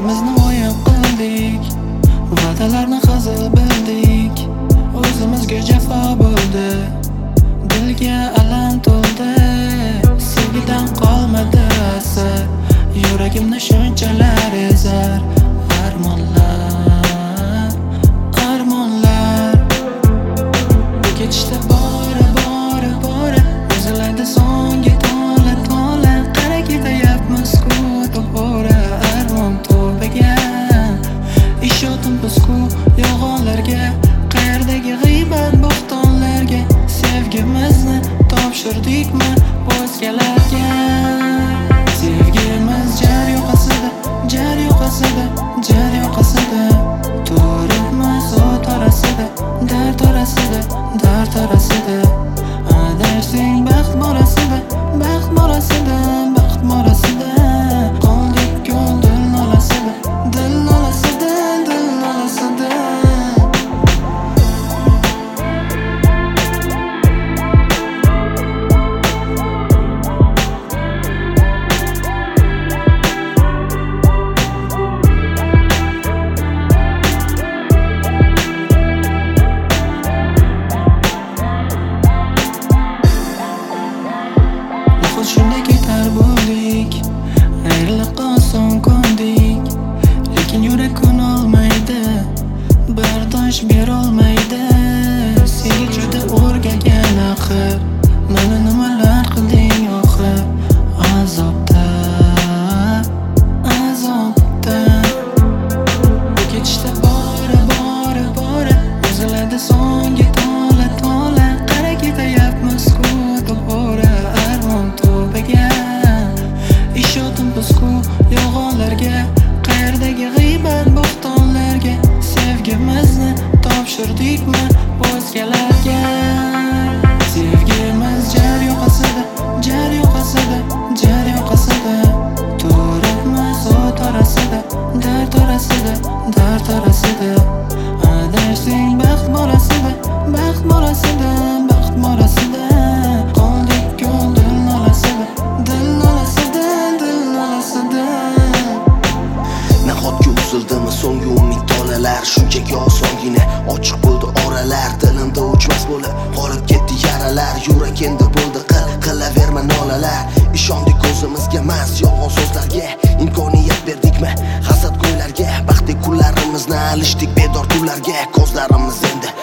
sevgimizni o'yin qildik, va'dalarni hazil bildik, o'zimizga jafo bo'ldi, dilga alam to'ldi. Sevgidan qolmadi asar, yuragimni shunchalar ezar. Armonlar, armonlar bu ketishda bora uzilaydi so'nggi tola qara ketayapmiz-ku to'g'ri. Armon to'lmagan ishotim biz-ku yolg'onlarga, qayerdagi g'iybat bo'xtonlarga. Sevgimizni topshirdikmi o'zgalarga? Sevgimiz jar yoqasida turibmiz o't orasida, dard orasida. Adashsang baxt borasida qoldik yo'l dil nolasida. Shunday ketar bo'ldik, ayriliqqa oson ko'ndik, lekin yurak ko'nolmaydi, bardosh berolmaydi. Senga juda o'rgangan axir, mana nimalar qilding oxir. Azobda bu ketishda bora uzilaydi so'nggi tola qara ketayapmiz-ku to'g'ri. Ishotim biz-ku yolg'onlarga, qayerdagi g'iybat bo'xtonlarga. Sevgimizni topshirdikmi o'zgalarga? Sevgimiz jar yoqasida turibmiz o't orasida, dard orasida. Adashsang baxt borasida qoldik yo'l dil nolasida. Nahotki uzildimi so'nggi umid tolalar, shunchaki osongina ochiq bo'ldi oralar. Dilimda o'chmas bo'lib qolib ketdi yaralar, yurak endi bo'ldi qilaverma nolalar. Ishondik o'zimizga emas yolg'on so'zlarga, imkoniyat berdikmi hasad go'ylarga. Baxtli kunlarimizni alishdik bedor kunlarga, ko'zlarimiz endi